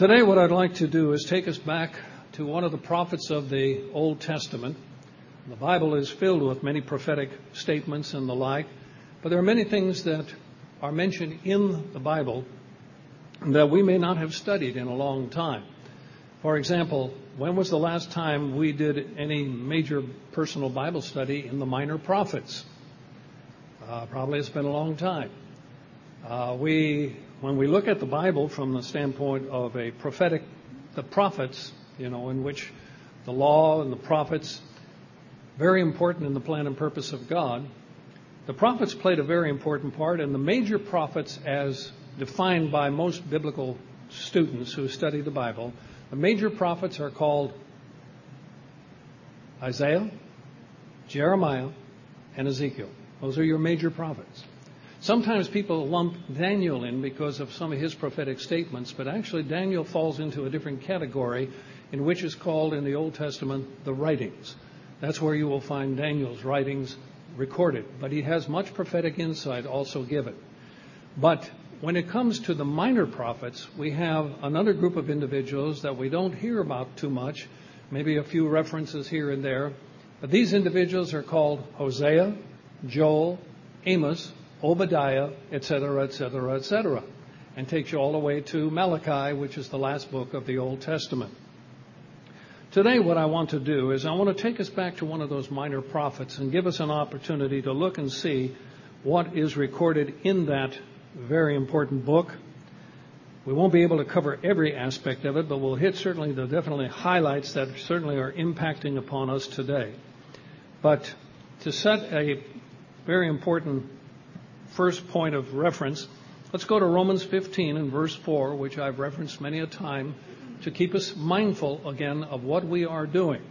Today what I'd like to do is take us back to one of the prophets of the Old Testament. The Bible is filled with many prophetic statements and the like, but there are many things that are mentioned in the Bible that we may not have studied in a long time. For example, when was the last time we did any major personal Bible study in the Minor Prophets? Probably it's been a long time. When we look at the Bible from the standpoint of the prophets, in which the law and the prophets, very important in the plan and purpose of God, the prophets played a very important part, and the major prophets, as defined by most biblical students who study the Bible, the major prophets are called Isaiah, Jeremiah, and Ezekiel. Those are your major prophets. Sometimes people lump Daniel in because of some of his prophetic statements, but actually Daniel falls into a different category in which is called in the Old Testament the writings. That's where you will find Daniel's writings recorded, but he has much prophetic insight also given. But when it comes to the minor prophets, we have another group of individuals that we don't hear about too much, maybe a few references here and there, but these individuals are called Hosea, Joel, Amos, Obadiah, etc., etc., etc., and takes you all the way to Malachi, which is the last book of the Old Testament. Today what I want to do is I want to take us back to one of those minor prophets and give us an opportunity to look and see what is recorded in that very important book. We won't be able to cover every aspect of it, but we'll hit certainly the definitely highlights that certainly are impacting upon us today. But to set a very important first point of reference, let's go to Romans 15 and verse 4, which I've referenced many a time, to keep us mindful again of what we are doing.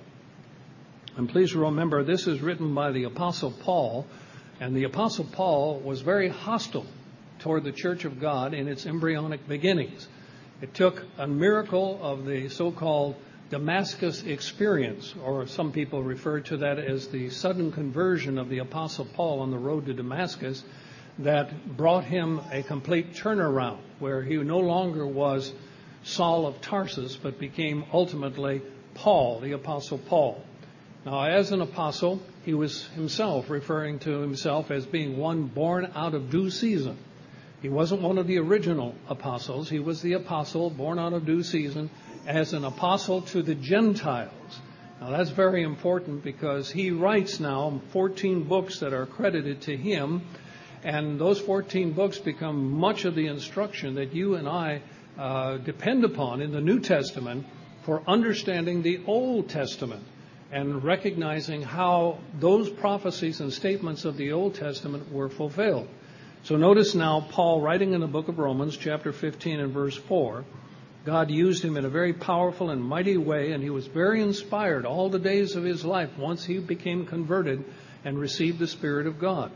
And please remember, this is written by the Apostle Paul, and the Apostle Paul was very hostile toward the Church of God in its embryonic beginnings. It took a miracle of the so-called Damascus experience, or some people refer to that as the sudden conversion of the Apostle Paul on the road to Damascus, that brought him a complete turnaround, where he no longer was Saul of Tarsus, but became ultimately Paul, the Apostle Paul. Now, as an apostle, he was himself referring to himself as being one born out of due season. He wasn't one of the original apostles. He was the apostle born out of due season as an apostle to the Gentiles. Now, that's very important because he writes now 14 books that are credited to him, and those 14 books become much of the instruction that you and I depend upon in the New Testament for understanding the Old Testament and recognizing how those prophecies and statements of the Old Testament were fulfilled. So notice now Paul writing in the book of Romans, chapter 15 and verse 4, God used him in a very powerful and mighty way, and he was very inspired all the days of his life once he became converted and received the Spirit of God.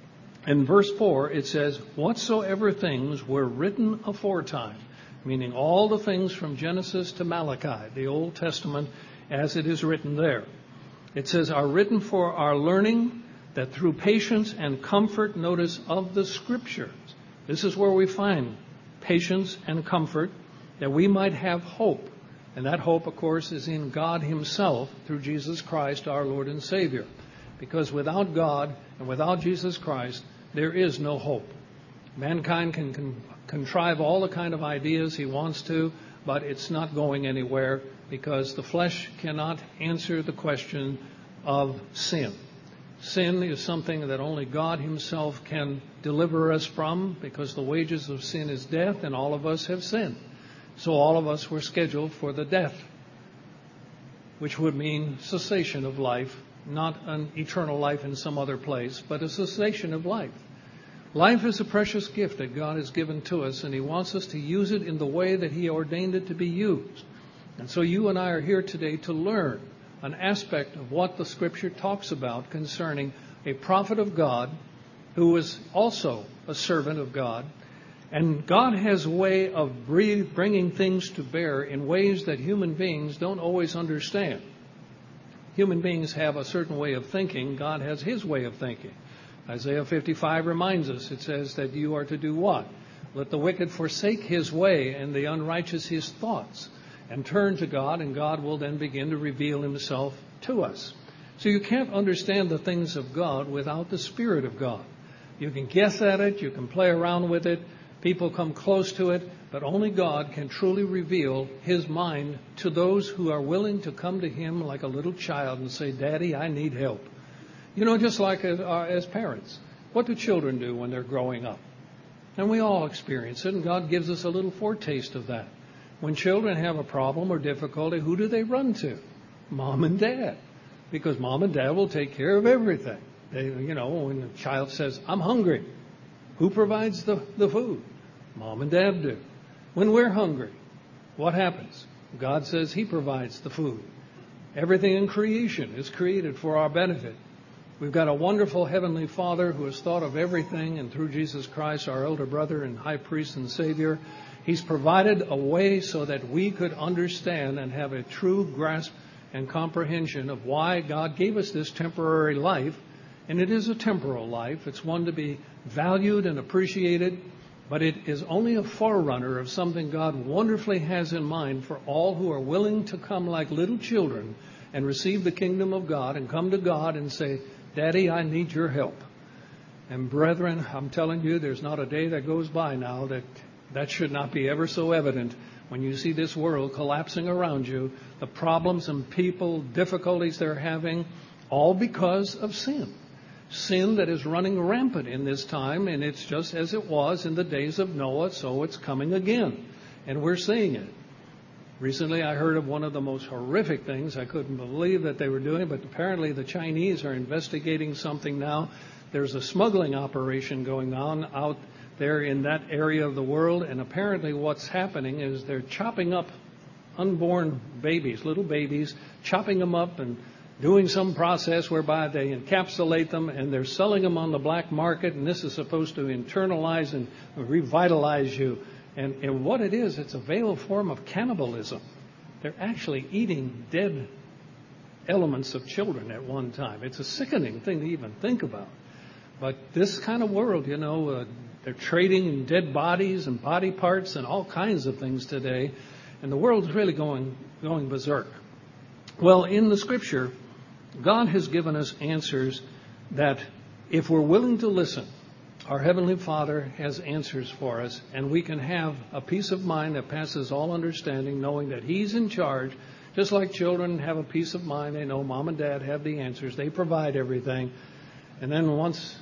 In verse 4, it says, whatsoever things were written aforetime, meaning all the things from Genesis to Malachi, the Old Testament as it is written there. It says, are written for our learning, that through patience and comfort, notice, of the Scriptures. This is where we find patience and comfort, that we might have hope. And that hope, of course, is in God himself through Jesus Christ, our Lord and Savior. Because without God and without Jesus Christ, there is no hope. Mankind can contrive all the kind of ideas he wants to, but it's not going anywhere because the flesh cannot answer the question of sin. Sin is something that only God himself can deliver us from, because the wages of sin is death, and all of us have sinned. So all of us were scheduled for the death, which would mean cessation of life, not an eternal life in some other place, but a cessation of life. Life is a precious gift that God has given to us, and he wants us to use it in the way that he ordained it to be used. And so you and I are here today to learn an aspect of what the Scripture talks about concerning a prophet of God who was also a servant of God. And God has a way of bringing things to bear in ways that human beings don't always understand. Human beings have a certain way of thinking. God has his way of thinking. Isaiah 55 reminds us, it says that you are to do what? Let the wicked forsake his way and the unrighteous his thoughts, and turn to God, and God will then begin to reveal himself to us. So you can't understand the things of God without the Spirit of God. You can guess at it, you can play around with it, people come close to it, but only God can truly reveal his mind to those who are willing to come to him like a little child and say, Daddy, I need help. You know, just like as parents. What do children do when they're growing up? And we all experience it, and God gives us a little foretaste of that. When children have a problem or difficulty, who do they run to? Mom and Dad. Because Mom and Dad will take care of everything. When a child says, I'm hungry, who provides the food? Mom and Dad do. When we're hungry, what happens? God says he provides the food. Everything in creation is created for our benefit. We've got a wonderful Heavenly Father who has thought of everything, and through Jesus Christ, our elder brother and high priest and Savior, he's provided a way so that we could understand and have a true grasp and comprehension of why God gave us this temporary life. And it is a temporal life. It's one to be valued and appreciated, but it is only a forerunner of something God wonderfully has in mind for all who are willing to come like little children and receive the kingdom of God and come to God and say, Daddy, I need your help. And brethren, I'm telling you, there's not a day that goes by now that should not be ever so evident. When you see this world collapsing around you, the problems and people, difficulties they're having, all because of sin. Sin that is running rampant in this time, and it's just as it was in the days of Noah, so it's coming again. And we're seeing it. Recently, I heard of one of the most horrific things. I couldn't believe that they were doing, but apparently the Chinese are investigating something now. There's a smuggling operation going on out there in that area of the world, and apparently what's happening is they're chopping up unborn babies, little babies, chopping them up and doing some process whereby they encapsulate them, and they're selling them on the black market, and this is supposed to internalize and revitalize you. And what it is, it's a veiled form of cannibalism. They're actually eating dead elements of children at one time. It's a sickening thing to even think about. But this kind of world, they're trading in dead bodies and body parts and all kinds of things today. And the world's really going berserk. Well, in the Scripture, God has given us answers that if we're willing to listen, our Heavenly Father has answers for us, and we can have a peace of mind that passes all understanding, knowing that He's in charge. Just like children have a peace of mind, they know Mom and Dad have the answers. They provide everything. And then once,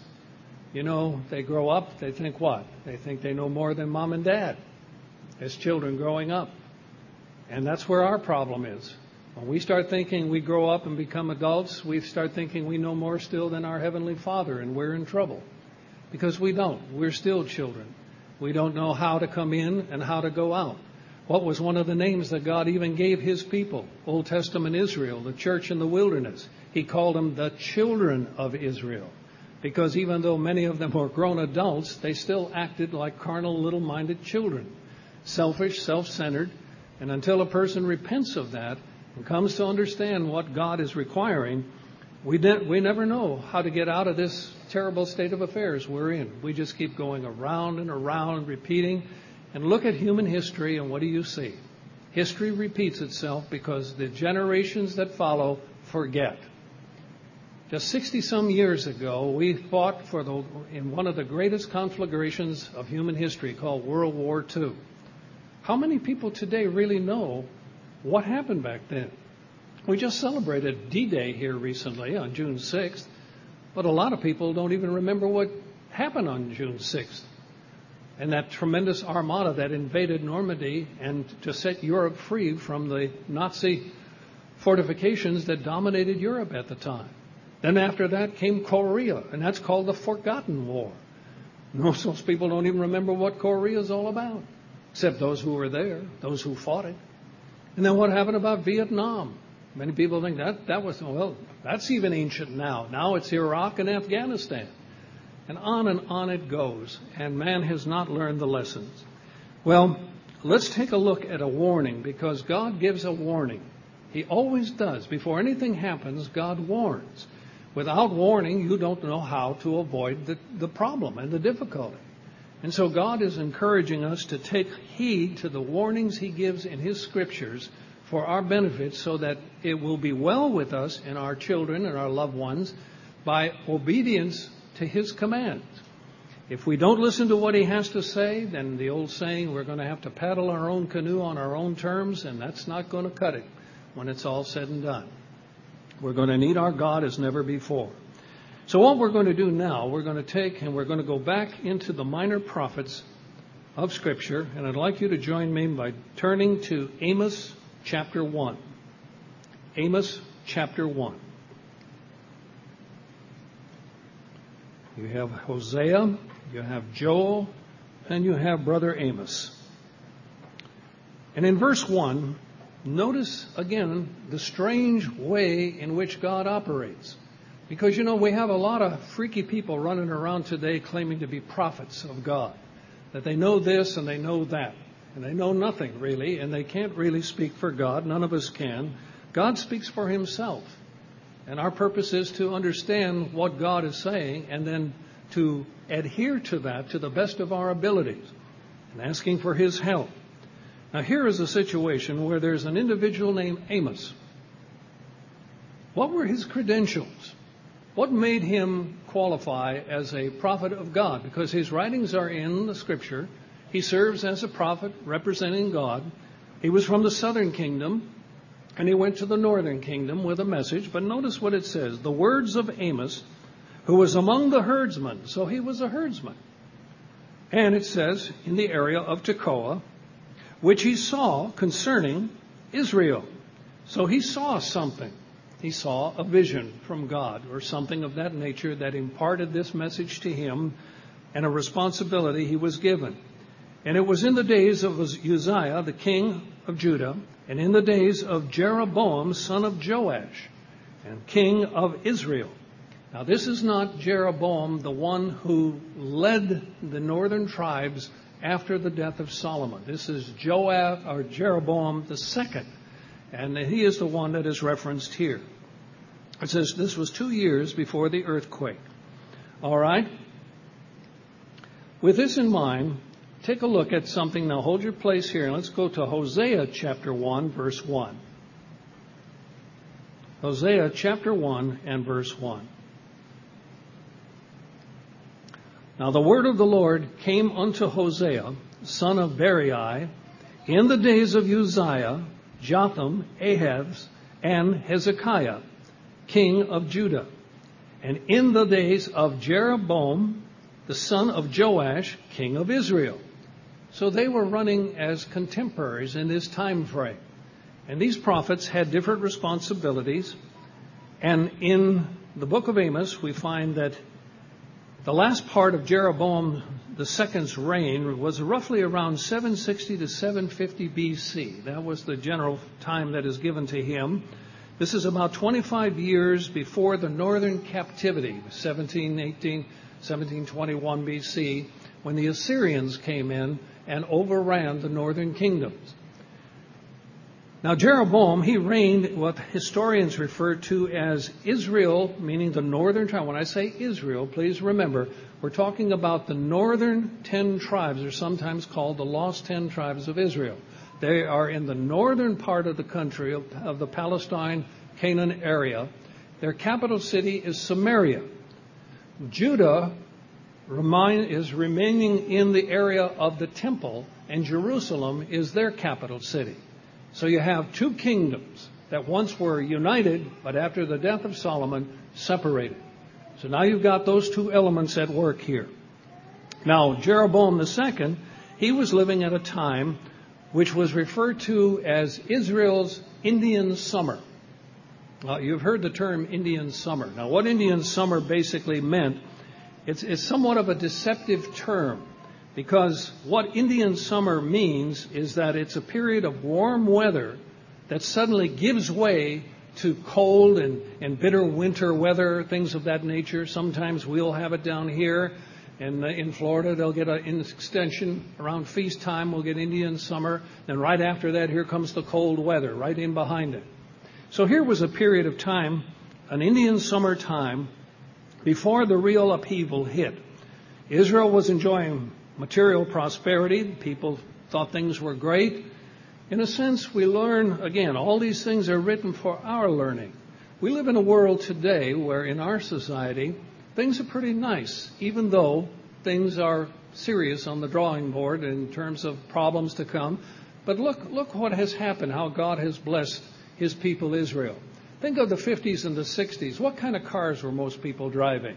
they grow up, they think what? They think they know more than Mom and Dad as children growing up. And that's where our problem is. When we start thinking we grow up and become adults, we start thinking we know more still than our Heavenly Father, and we're in trouble. Because we don't. We're still children. We don't know how to come in and how to go out. What was one of the names that God even gave His people? Old Testament Israel, the church in the wilderness. He called them the children of Israel. Because even though many of them were grown adults, they still acted like carnal, little-minded children. Selfish, self-centered. And until a person repents of that and comes to understand what God is requiring, we never know how to get out of this terrible state of affairs we're in. We just keep going around and around, repeating. And look at human history, and what do you see? History repeats itself because the generations that follow forget. Just 60-some years ago, we fought in one of the greatest conflagrations of human history called World War II. How many people today really know what happened back then? We just celebrated D-Day here recently on June 6th, but a lot of people don't even remember what happened on June 6th. And that tremendous armada that invaded Normandy and to set Europe free from the Nazi fortifications that dominated Europe at the time. Then after that came Korea, and that's called the Forgotten War. Most of those people don't even remember what Korea is all about, except those who were there, those who fought it. And then what happened about Vietnam? Many people think that's even ancient now. Now it's Iraq and Afghanistan. And on it goes. And man has not learned the lessons. Well, let's take a look at a warning, because God gives a warning. He always does. Before anything happens, God warns. Without warning, you don't know how to avoid the problem and the difficulty. And so God is encouraging us to take heed to the warnings he gives in his scriptures for our benefit, so that it will be well with us and our children and our loved ones by obedience to his commands. If we don't listen to what he has to say, then the old saying, we're going to have to paddle our own canoe on our own terms, and that's not going to cut it when it's all said and done. We're going to need our God as never before. So what we're going to do now, we're going to take and we're going to go back into the minor prophets of Scripture, and I'd like you to join me by turning to Amos chapter 1. Amos chapter 1. You have Hosea, you have Joel, and you have Brother Amos. And in verse 1, notice again the strange way in which God operates. Because, we have a lot of freaky people running around today claiming to be prophets of God. That they know this and they know that. And they know nothing really, and they can't really speak for God. None of us can. God speaks for himself. And our purpose is to understand what God is saying and then to adhere to that to the best of our abilities and asking for his help. Now here is a situation where there's an individual named Amos. What were his credentials? What made him qualify as a prophet of God? Because his writings are in the Scripture. He serves as a prophet representing God. He was from the southern kingdom, and he went to the northern kingdom with a message. But notice what it says. The words of Amos, who was among the herdsmen. So he was a herdsman. And it says, in the area of Tekoa, which he saw concerning Israel. So he saw something. He saw a vision from God or something of that nature that imparted this message to him and a responsibility he was given. And it was in the days of Uzziah, the king of Judah, and in the days of Jeroboam, son of Joash, and king of Israel. Now this is not Jeroboam, the one who led the northern tribes after the death of Solomon. This is Jeroboam the second, and he is the one that is referenced here. It says this was 2 years before the earthquake. All right? With this in mind, take a look at something. Now hold your place here and let's go to Hosea chapter 1, verse 1. Hosea chapter 1 and verse 1. Now the word of the Lord came unto Hosea, son of Berai, in the days of Uzziah, Jotham, Ahaz, and Hezekiah, king of Judah, and in the days of Jeroboam, the son of Joash, king of Israel. So they were running as contemporaries in this time frame. And these prophets had different responsibilities. And in the book of Amos, we find that the last part of Jeroboam II's reign was roughly around 760 to 750 BC. That was the general time that is given to him. This is about 25 years before the northern captivity, 1718, 1721 BC, when the Assyrians came in and overran the northern kingdoms. Now Jeroboam, he reigned what historians refer to as Israel, meaning the northern tribe. When I say Israel, please remember, we're talking about the northern 10 tribes, or sometimes called the lost 10 tribes of Israel. They are in the northern part of the country of the Palestine, Canaan area. Their capital city is Samaria. Judah is remaining in the area of the temple, and Jerusalem is their capital city. So you have two kingdoms that once were united, but after the death of Solomon, separated. So now you've got those two elements at work here. Now, Jeroboam II, he was living at a time which was referred to as Israel's Indian summer. You've heard the term Indian summer. Now, what Indian summer basically meant, it's somewhat of a deceptive term. Because what Indian summer means is that it's a period of warm weather that suddenly gives way to cold and bitter winter weather, things of that nature. Sometimes we'll have it down here. And in Florida, they'll get an extension. Around feast time, we'll get Indian summer. Then right after that, here comes the cold weather, right in behind it. So here was a period of time, an Indian summer time, before the real upheaval hit. Israel was enjoying material prosperity. People thought things were great. In a sense, we learn, again, all these things are written for our learning. We live in a world today where in our society, things are pretty nice, even though things are serious on the drawing board in terms of problems to come. But look what has happened, how God has blessed his people Israel. Think of the 50s and the 60s. What kind of cars were most people driving?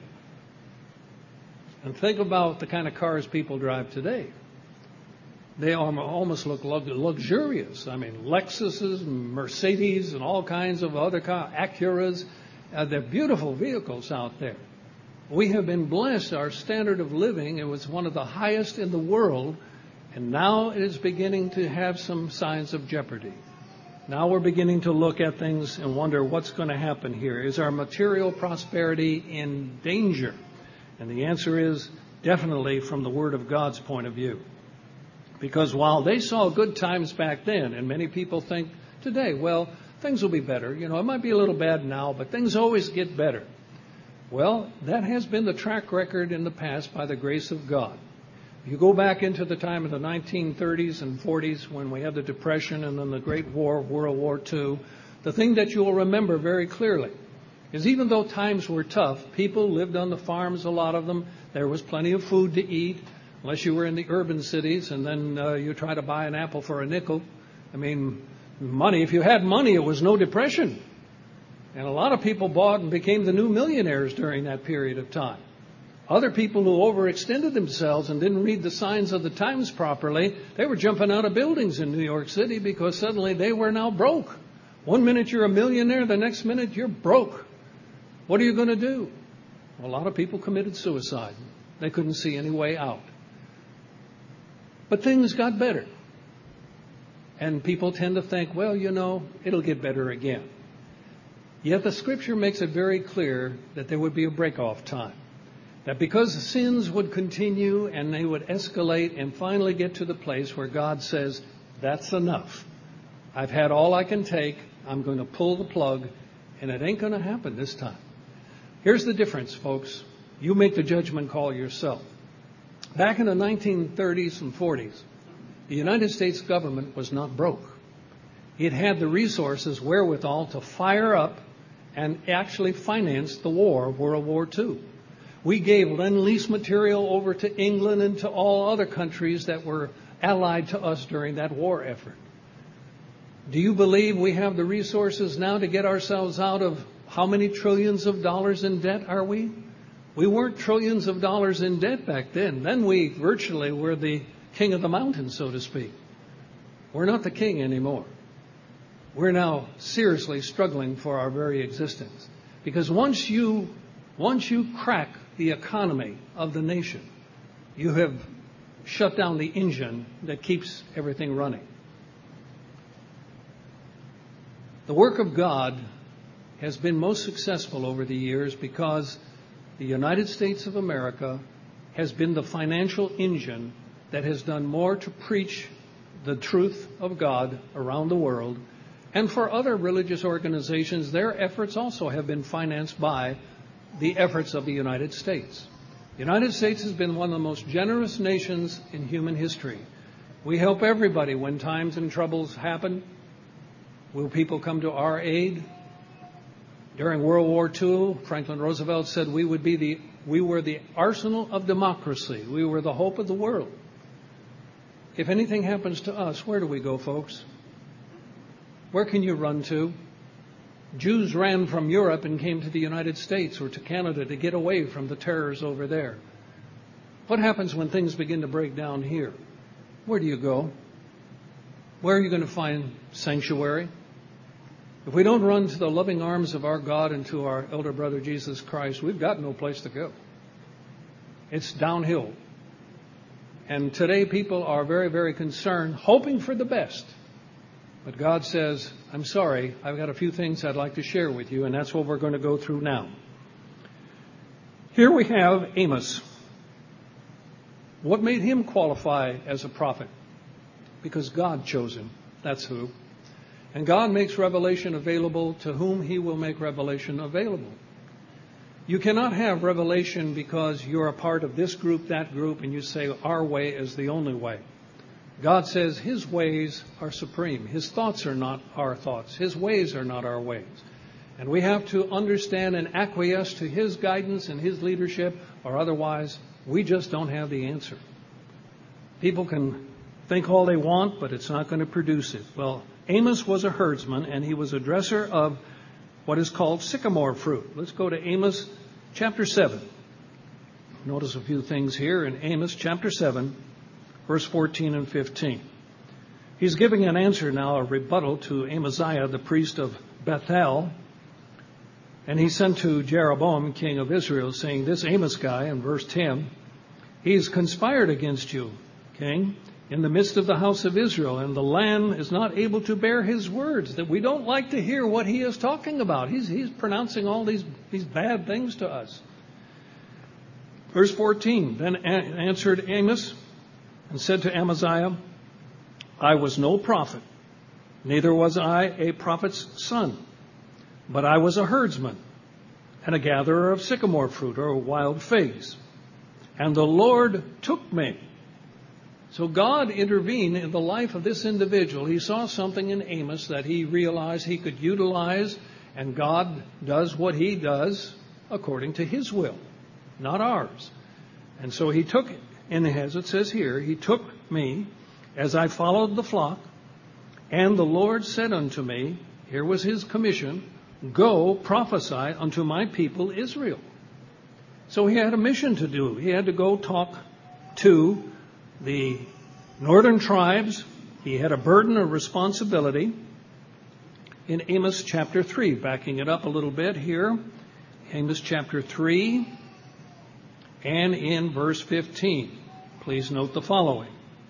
And think about the kind of cars people drive today. They almost look luxurious. I mean, Lexuses, Mercedes, and all kinds of other cars, Acuras. They're beautiful vehicles out there. We have been blessed. Our standard of living, it was one of the highest in the world, and now it is beginning to have some signs of jeopardy. Now we're beginning to look at things and wonder what's going to happen here. Is our material prosperity in danger? And the answer is definitely from the Word of God's point of view. Because while they saw good times back then, and many people think today, well, things will be better. You know, it might be a little bad now, but things always get better. Well, that has been the track record in the past by the grace of God. If you go back into the time of the 1930s and 40s when we had the Depression and then the Great War, World War II, the thing that you will remember very clearly is even though times were tough, people lived on the farms, a lot of them. There was plenty of food to eat, unless you were in the urban cities, and then you try to buy an apple for a nickel. I mean, money, if you had money, it was no depression. And a lot of people bought and became the new millionaires during that period of time. Other people who overextended themselves and didn't read the signs of the times properly, they were jumping out of buildings in New York City because suddenly they were now broke. One minute you're a millionaire, the next minute you're broke. What are you going to do? Well, a lot of people committed suicide. They couldn't see any way out. But things got better. And people tend to think, well, you know, it'll get better again. Yet the Scripture makes it very clear that there would be a break-off time. That because the sins would continue and they would escalate and finally get to the place where God says, that's enough. I've had all I can take. I'm going to pull the plug, and it ain't going to happen this time. Here's the difference, folks. You make the judgment call yourself. Back in the 1930s and 40s, the United States government was not broke. It had the resources, wherewithal, to fire up and actually finance the war, World War II. We gave Lend-Lease material over to England and to all other countries that were allied to us during that war effort. Do you believe we have the resources now to get ourselves out of how many trillions of dollars in debt are we? We weren't trillions of dollars in debt back then. Then we virtually were the king of the mountain, so to speak. We're not the king anymore. We're now seriously struggling for our very existence. Because once you crack the economy of the nation, you have shut down the engine that keeps everything running. The work of God has been most successful over the years because the United States of America has been the financial engine that has done more to preach the truth of God around the world. And for other religious organizations, their efforts also have been financed by the efforts of the United States. The United States has been one of the most generous nations in human history. We help everybody when times and troubles happen. Will people come to our aid? During World War II, Franklin Roosevelt said we were the arsenal of democracy. We were the hope of the world. If anything happens to us, where do we go, folks? Where can you run to? Jews ran from Europe and came to the United States or to Canada to get away from the terrors over there. What happens when things begin to break down here? Where do you go? Where are you going to find sanctuary? If we don't run to the loving arms of our God and to our elder brother Jesus Christ, we've got no place to go. It's downhill. And today people are very, very concerned, hoping for the best. But God says, I'm sorry, I've got a few things I'd like to share with you, and that's what we're going to go through now. Here we have Amos. What made him qualify as a prophet? Because God chose him. That's who. And God makes revelation available to whom he will make revelation available. You cannot have revelation because you're a part of this group, that group, and you say our way is the only way. God says His ways are supreme. His thoughts are not our thoughts. His ways are not our ways. And we have to understand and acquiesce to His guidance and His leadership, or otherwise we just don't have the answer. People can think all they want, but it's not going to produce it. Well, Amos was a herdsman, and he was a dresser of what is called sycamore fruit. Let's go to Amos chapter 7. Notice a few things here in Amos chapter 7, verse 14 and 15. He's giving an answer now, a rebuttal to Amaziah, the priest of Bethel. And he sent to Jeroboam, king of Israel, saying, this Amos guy, in verse 10, he's conspired against you, king, in the midst of the house of Israel, and the land is not able to bear his words, that we don't like to hear what he is talking about. He's pronouncing all these bad things to us. Verse 14, then answered Amos and said to Amaziah, I was no prophet, neither was I a prophet's son, but I was a herdsman and a gatherer of sycamore fruit or wild figs. And the Lord took me. So God intervened in the life of this individual. He saw something in Amos that he realized he could utilize, and God does what He does according to His will, not ours. And so He took, and as it says here, He took me as I followed the flock, and the Lord said unto me, here was His commission, go prophesy unto my people Israel. So He had a mission to do. He had to go talk to the northern tribes. He had a burden of responsibility. In Amos chapter 3, backing it up a little bit here, Amos chapter 3 and in verse 15. Please note the following.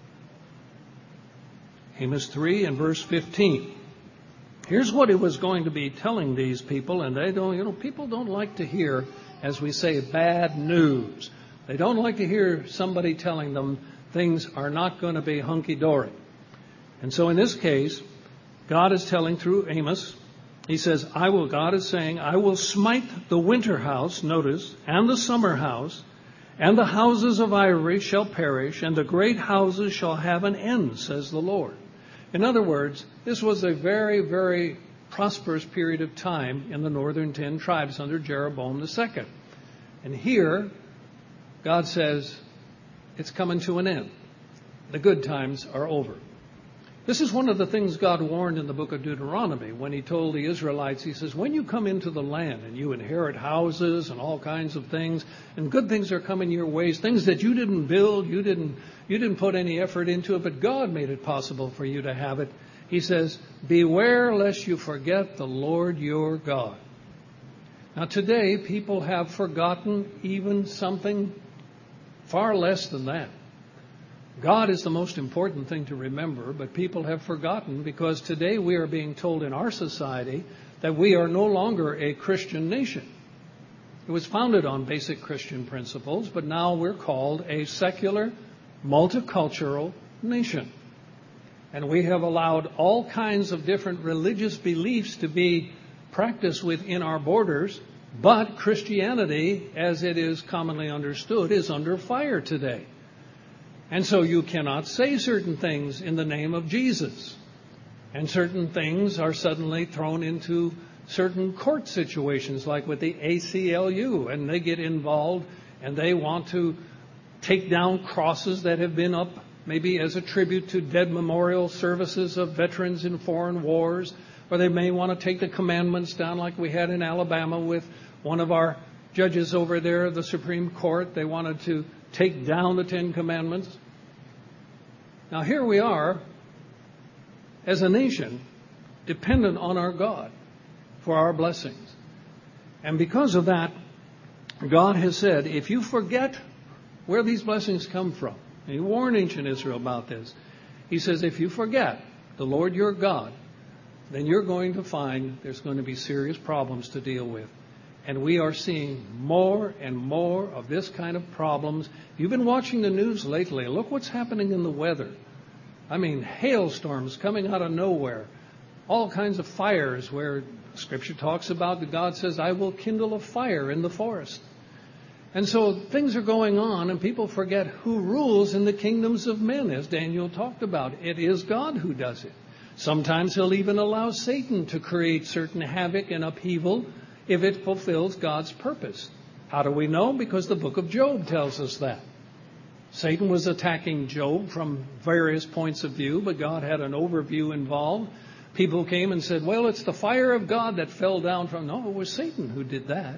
Amos 3 and verse 15. Here's what He was going to be telling these people, and they don't, people don't like to hear, as we say, bad news. They don't like to hear somebody telling them things are not going to be hunky-dory. And so in this case, God is telling through Amos, He says, God is saying, I will smite the winter house, notice, and the summer house, and the houses of ivory shall perish, and the great houses shall have an end, says the Lord. In other words, this was a very, very prosperous period of time in the northern 10 tribes under Jeroboam II. And here, God says, it's coming to an end. The good times are over. This is one of the things God warned in the book of Deuteronomy when He told the Israelites, He says, when you come into the land and you inherit houses and all kinds of things, and good things are coming your ways, things that you didn't build, you didn't put any effort into it, but God made it possible for you to have it. He says, beware lest you forget the Lord your God. Now today, people have forgotten even something far less than that. God is the most important thing to remember, but people have forgotten because today we are being told in our society that we are no longer a Christian nation. It was founded on basic Christian principles, but now we're called a secular, multicultural nation. And we have allowed all kinds of different religious beliefs to be practiced within our borders, but Christianity, as it is commonly understood, is under fire today. And so you cannot say certain things in the name of Jesus. And certain things are suddenly thrown into certain court situations, like with the ACLU, and they get involved and they want to take down crosses that have been up maybe as a tribute to dead memorial services of veterans in foreign wars, or they may want to take the commandments down like we had in Alabama with one of our judges over there, the Supreme Court. They wanted to take down the 10 Commandments. Now here we are as a nation dependent on our God for our blessings. And because of that, God has said, if you forget where these blessings come from, and He warned ancient Israel about this, He says, if you forget the Lord your God, then you're going to find there's going to be serious problems to deal with. And we are seeing more and more of this kind of problems. You've been watching the news lately. Look what's happening in the weather. I mean, hailstorms coming out of nowhere. all kinds of fires where Scripture talks about that God says, I will kindle a fire in the forest. And so things are going on, and people forget who rules in the kingdoms of men, as Daniel talked about. It is God who does it. Sometimes he'll even allow Satan to create certain havoc and upheaval if it fulfills God's purpose. How do we know? Because the book of Job tells us that. Satan was attacking Job from various points of view, but God had an overview involved. People came and said, well, it's the fire of God that fell down from... No, it was Satan who did that.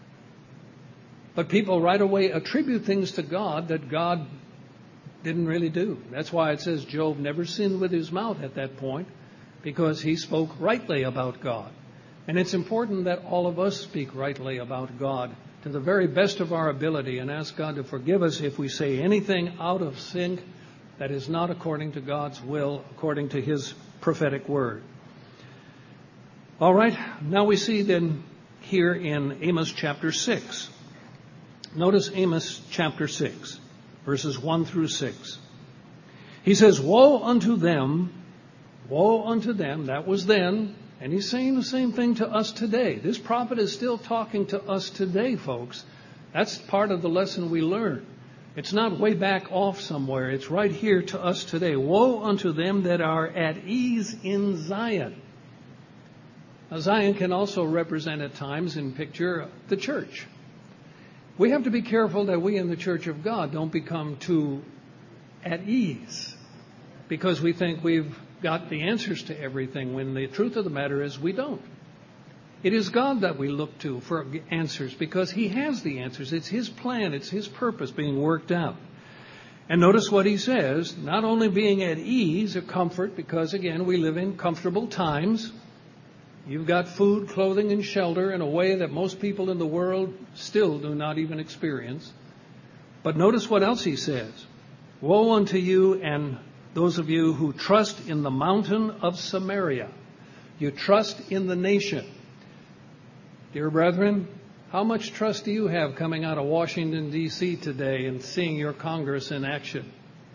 But people right away attribute things to God that God didn't really do. That's why it says Job never sinned with his mouth at that point, because he spoke rightly about God. And it's important that all of us speak rightly about God to the very best of our ability and ask God to forgive us if we say anything out of sync that is not according to God's will, according to His prophetic word. All right, now we see then here in Amos chapter 6. Notice Amos chapter 6, verses 1 through 6. He says, woe unto them, that was then, and he's saying the same thing to us today. This prophet is still talking to us today, folks. That's part of the lesson we learn. It's not way back off somewhere. It's right here to us today. Woe unto them that are at ease in Zion. Now, Zion can also represent at times in picture the church. We have to be careful that we in the Church of God don't become too at ease because we think we've got the answers to everything, when the truth of the matter is we don't. It is God that we look to for answers because He has the answers. It's His plan. It's His purpose being worked out. And notice what He says, not only being at ease or comfort, because again, we live in comfortable times. You've got food, clothing, and shelter in a way that most people in the world still do not even experience. But notice what else He says. Woe unto you and those of you who trust in the mountain of Samaria. You trust in the nation. Dear brethren, how much trust do you have coming out of Washington, D.C. today and seeing your Congress in action?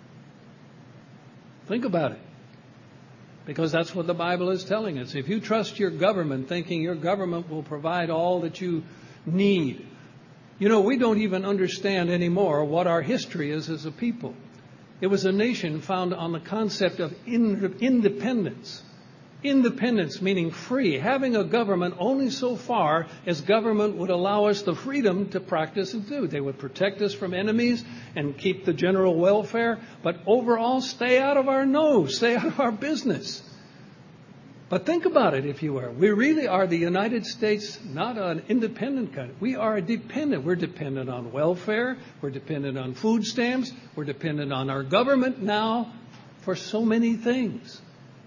Think about it. Because that's what the Bible is telling us. If you trust your government, thinking your government will provide all that you need. You know, we don't even understand anymore what our history is as a people. It was a nation founded on the concept of independence. Independence meaning free. Having a government only so far as government would allow us the freedom to practice and do. They would protect us from enemies and keep the general welfare, but overall stay out of our nose, stay out of our business. But think about it, if you will. We really are the United States, not an independent country. We are dependent. We're dependent on welfare. We're dependent on food stamps. We're dependent on our government now for so many things.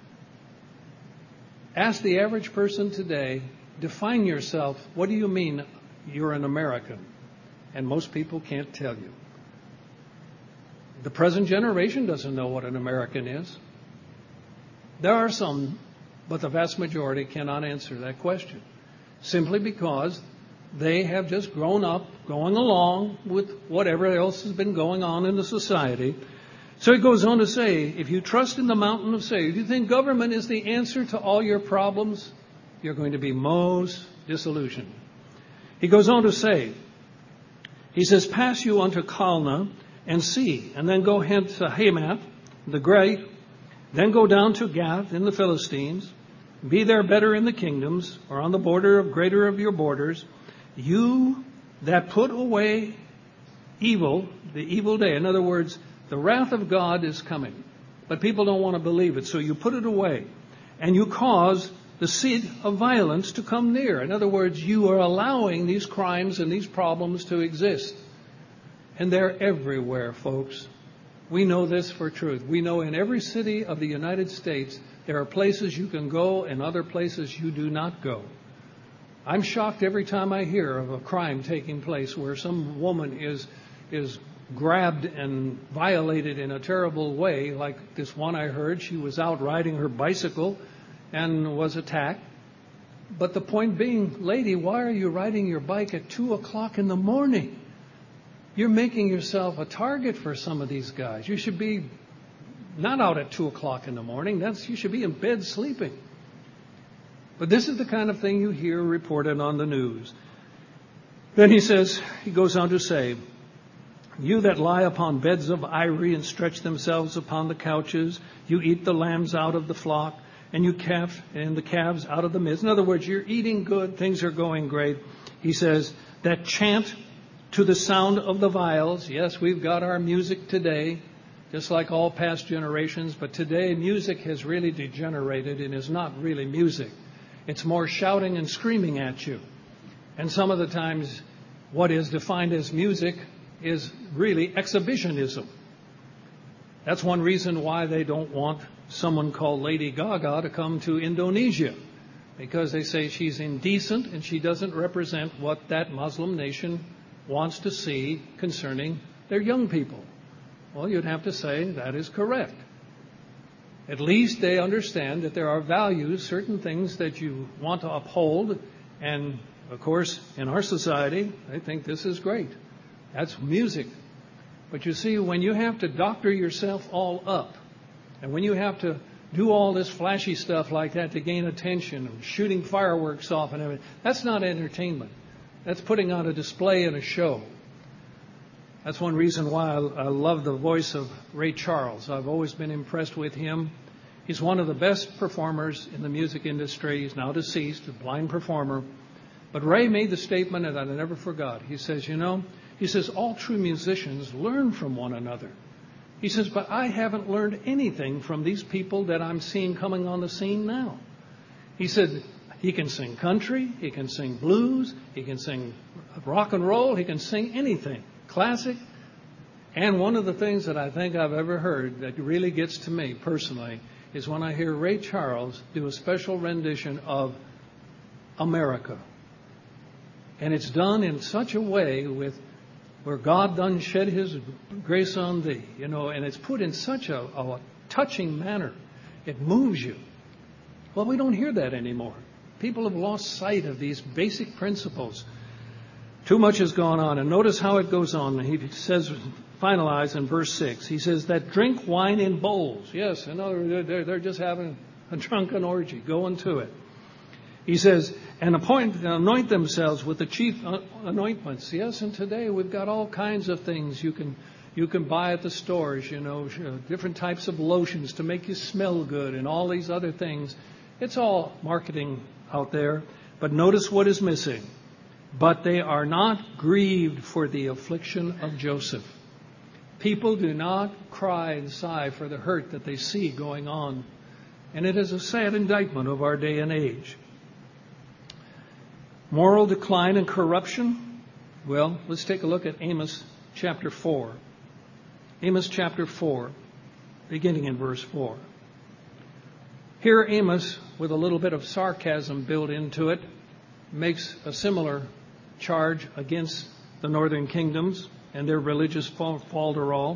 Ask the average person today, define yourself. What do you mean you're an American? And most people can't tell you. The present generation doesn't know what an American is. There are some, but the vast majority cannot answer that question. Simply because they have just grown up going along with whatever else has been going on in the society. So he goes on to say, if you trust in the mountain of Seir, if you think government is the answer to all your problems, you're going to be most disillusioned. He goes on to say, he says, pass you unto Calneh and see, and then go hence to Hamath, the great, then go down to Gath in the Philistines, be there better in the kingdoms, or on the border of greater of your borders, you that put away evil, the evil day. In other words, the wrath of God is coming, but people don't want to believe it. So you put it away and you cause the seed of violence to come near. In other words, you are allowing these crimes and these problems to exist. And they're everywhere, folks. We know this for truth. We know in every city of the United States, there are places you can go and other places you do not go. I'm shocked every time I hear of a crime taking place where some woman is grabbed and violated in a terrible way, like this one I heard. She was out riding her bicycle and was attacked. But the point being, lady, why are you riding your bike at 2 o'clock in the morning? You're making yourself a target for some of these guys. You should be not out at 2 o'clock in the morning. You should be in bed sleeping. But this is the kind of thing you hear reported on the news. Then he goes on to say, you that lie upon beds of ivory and stretch themselves upon the couches, you eat the lambs out of the flock, and the calves out of the midst. In other words, you're eating good, things are going great. He says, that chant to the sound of the viols. Yes, we've got our music today, just like all past generations, but today music has really degenerated and is not really music. It's more shouting and screaming at you. And some of the times what is defined as music is really exhibitionism. That's one reason why they don't want someone called Lady Gaga to come to Indonesia, because they say she's indecent and she doesn't represent what that Muslim nation wants to see concerning their young people. Well, you'd have to say that is correct. At least they understand that there are values, certain things that you want to uphold, and of course, in our society, they think this is great. That's music. But you see, when you have to doctor yourself all up, and when you have to do all this flashy stuff like that to gain attention, and shooting fireworks off and everything, that's not entertainment. That's putting on a display and a show. That's one reason why I love the voice of Ray Charles. I've always been impressed with him. He's one of the best performers in the music industry. He's now deceased, a blind performer. But Ray made the statement that I never forgot. He says, all true musicians learn from one another. He says, but I haven't learned anything from these people that I'm seeing coming on the scene now. He said, he can sing country, he can sing blues, he can sing rock and roll, he can sing anything, classic. And one of the things that I think I've ever heard that really gets to me personally is when I hear Ray Charles do a special rendition of America. And it's done in such a way where God done shed his grace on thee, and it's put in such a touching manner. It moves you. Well, we don't hear that anymore. People have lost sight of these basic principles. Too much has gone on. And notice how it goes on. He says, finalize in verse 6. He says that drink wine in bowls. Yes, in other words, they're just having a drunken orgy, going to it. He says, and anoint themselves with the chief anointments. Yes, and today we've got all kinds of things you can buy at the stores, different types of lotions to make you smell good and all these other things. It's all marketing out there. But notice what is missing. But they are not grieved for the affliction of Joseph. People do not cry and sigh for the hurt that they see going on. And it is a sad indictment of our day and age. Moral decline and corruption? Well, let's take a look at Amos chapter 4. Amos chapter 4, beginning in verse 4. Here Amos, with a little bit of sarcasm built into it, makes a similar charge against the northern kingdoms and their religious falderall.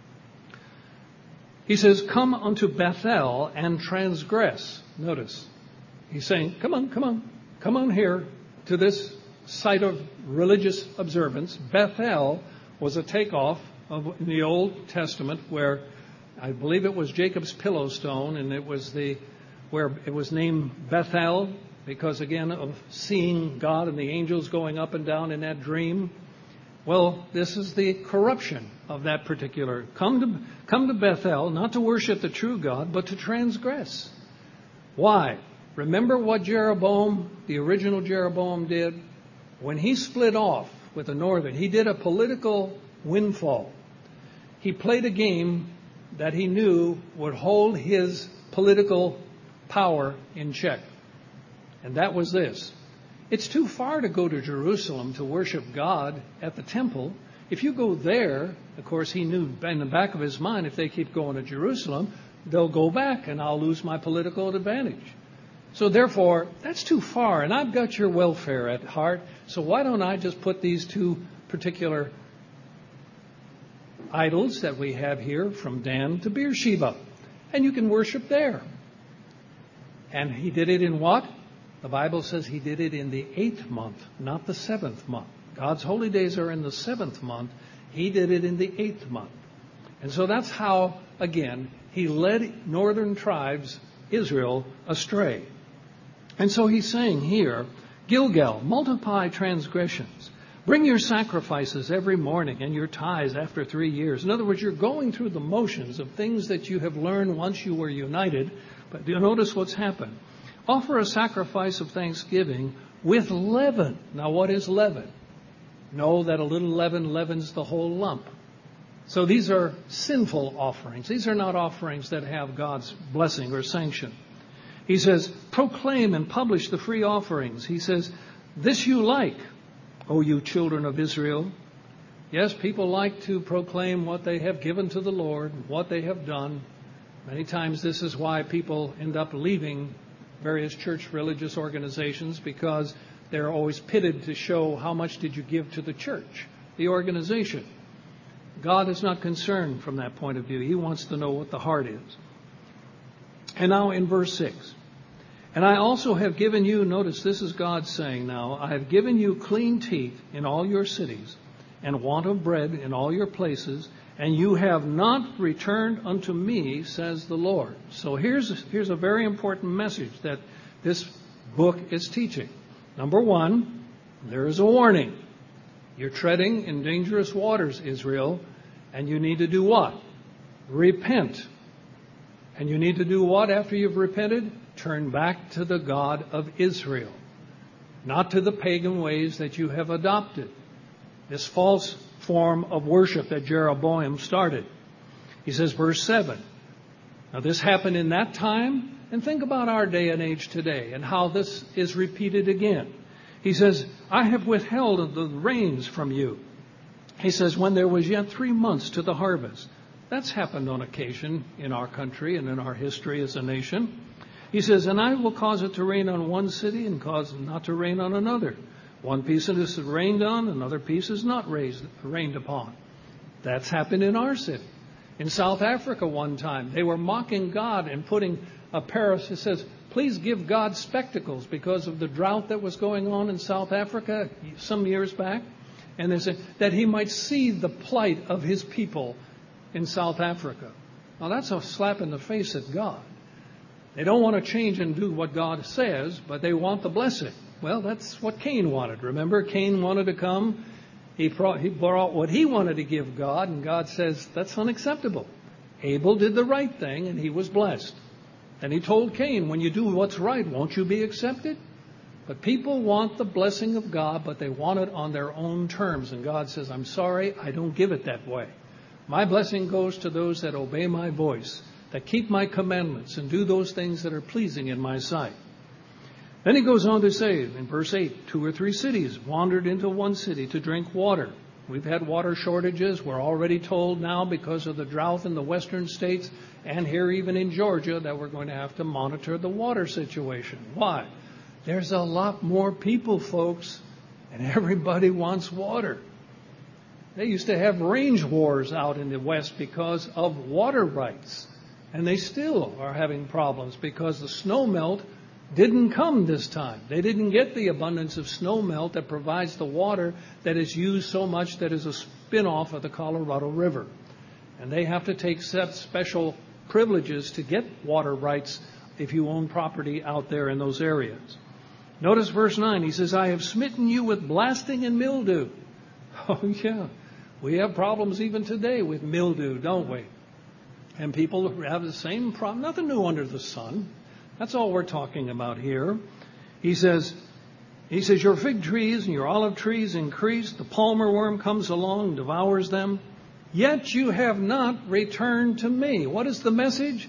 He says, come unto Bethel and transgress. Notice, he's saying, come on here to this site of religious observance. Bethel was a takeoff of the Old Testament where I believe it was Jacob's pillow stone, and it was where it was named Bethel because, again, of seeing God and the angels going up and down in that dream. Well, this is the corruption of that particular. Come to Bethel, not to worship the true God, but to transgress. Why? Remember what Jeroboam, the original Jeroboam, did? When he split off with the northern, he did a political windfall. He played a game that he knew would hold his political power in check. And that was this. It's too far to go to Jerusalem to worship God at the temple. If you go there, of course, he knew in the back of his mind, if they keep going to Jerusalem, they'll go back and I'll lose my political advantage. So therefore, that's too far, and I've got your welfare at heart, so why don't I just put these two particular idols that we have here from Dan to Beersheba, and you can worship there. And he did it in what? The Bible says he did it in the 8th month, not the 7th month. God's holy days are in the 7th month. He did it in the 8th month. And so that's how, again, he led northern tribes, Israel, astray. And so he's saying here, Gilgal, multiply transgressions. Bring your sacrifices every morning and your tithes after 3 years. In other words, you're going through the motions of things that you have learned once you were united. But you notice what's happened. Offer a sacrifice of thanksgiving with leaven. Now, what is leaven? Know that a little leaven leavens the whole lump. So these are sinful offerings. These are not offerings that have God's blessing or sanction. He says, proclaim and publish the free offerings. He says, this you like, O you children of Israel. Yes, people like to proclaim what they have given to the Lord, what they have done. Many times this is why people end up leaving various church religious organizations, because they're always pitted to show how much did you give to the church, the organization. God is not concerned from that point of view. He wants to know what the heart is. And now in verse 6, and I also have given you, notice this is God saying now, I have given you clean teeth in all your cities, and want of bread in all your places, and you have not returned unto me, says the Lord. So here's a very important message that this book is teaching. Number one, there is a warning. You're treading in dangerous waters, Israel, and you need to do what? Repent. And you need to do what after you've repented? Turn back to the God of Israel, not to the pagan ways that you have adopted. This false form of worship that Jeroboam started. He says, verse 7, now this happened in that time, and think about our day and age today and how this is repeated again. He says, I have withheld the rains from you. He says, when there was yet 3 months to the harvest. That's happened on occasion in our country and in our history as a nation. He says, and I will cause it to rain on one city and cause it not to rain on another. One piece of this is rained on, another piece is not rained upon. That's happened in our city. In South Africa one time, they were mocking God and putting a pair of, it says, please give God spectacles because of the drought that was going on in South Africa some years back. And they said that he might see the plight of his people in South Africa. Now that's a slap in the face at God. They don't want to change and do what God says, but they want the blessing. Well, that's what Cain wanted. Remember, Cain wanted to come. He brought what he wanted to give God, and God says, that's unacceptable. Abel did the right thing, and he was blessed. And he told Cain, when you do what's right, won't you be accepted? But people want the blessing of God, but they want it on their own terms. And God says, I'm sorry, I don't give it that way. My blessing goes to those that obey my voice, that keep my commandments and do those things that are pleasing in my sight. Then he goes on to say in verse 8, 2 or 3 cities wandered into one city to drink water. We've had water shortages. We're already told now because of the drought in the western states and here even in Georgia that we're going to have to monitor the water situation. Why? There's a lot more people, folks, and everybody wants water. They used to have range wars out in the West because of water rights. And they still are having problems because the snow melt didn't come this time. They didn't get the abundance of snow melt that provides the water that is used so much that is a spin-off of the Colorado River. And they have to take special privileges to get water rights if you own property out there in those areas. Notice verse 9. He says, I have smitten you with blasting and mildew. Oh, yeah. We have problems even today with mildew, don't we? And people have the same problem. Nothing new under the sun. That's all we're talking about here. He says, your fig trees and your olive trees increase. The palmer worm comes along and devours them. Yet you have not returned to me. What is the message?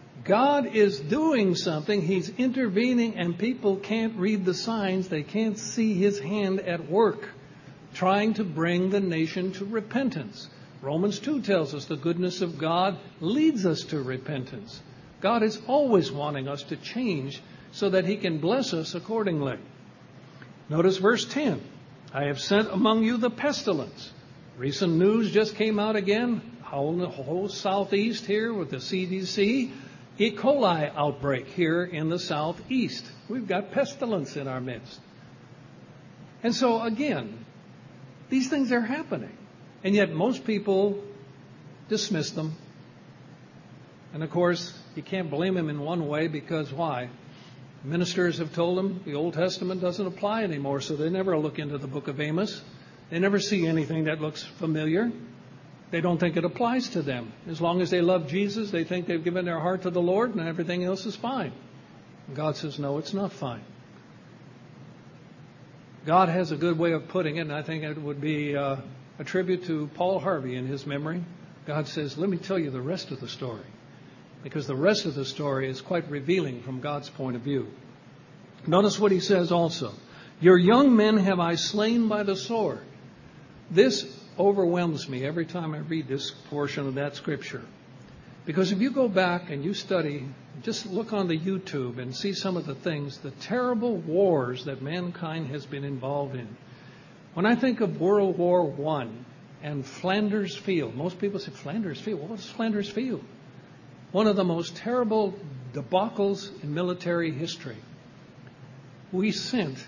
God is doing something. He's intervening, and people can't read the signs. They can't see his hand at work, trying to bring the nation to repentance. Romans 2 tells us the goodness of God leads us to repentance. God is always wanting us to change so that he can bless us accordingly. Notice verse 10. I have sent among you the pestilence. Recent news just came out again. The whole southeast here with the CDC. E. coli outbreak here in the southeast. We've got pestilence in our midst. And so again, these things are happening. And yet most people dismiss them. And of course, you can't blame them in one way because why? Ministers have told them the Old Testament doesn't apply anymore, so they never look into the book of Amos. They never see anything that looks familiar. They don't think it applies to them. As long as they love Jesus, they think they've given their heart to the Lord and everything else is fine. And God says, no, it's not fine. God has a good way of putting it, and I think it would be a tribute to Paul Harvey in his memory. God says, let me tell you the rest of the story, because the rest of the story is quite revealing from God's point of view. Notice what he says also. Your young men have I slain by the sword. This overwhelms me every time I read this portion of that scripture. Because if you go back and you study, just look on the YouTube and see some of the things, the terrible wars that mankind has been involved in. When I think of World War I and Flanders Field, most people say, Flanders Field? What was Flanders Field? One of the most terrible debacles in military history. We sent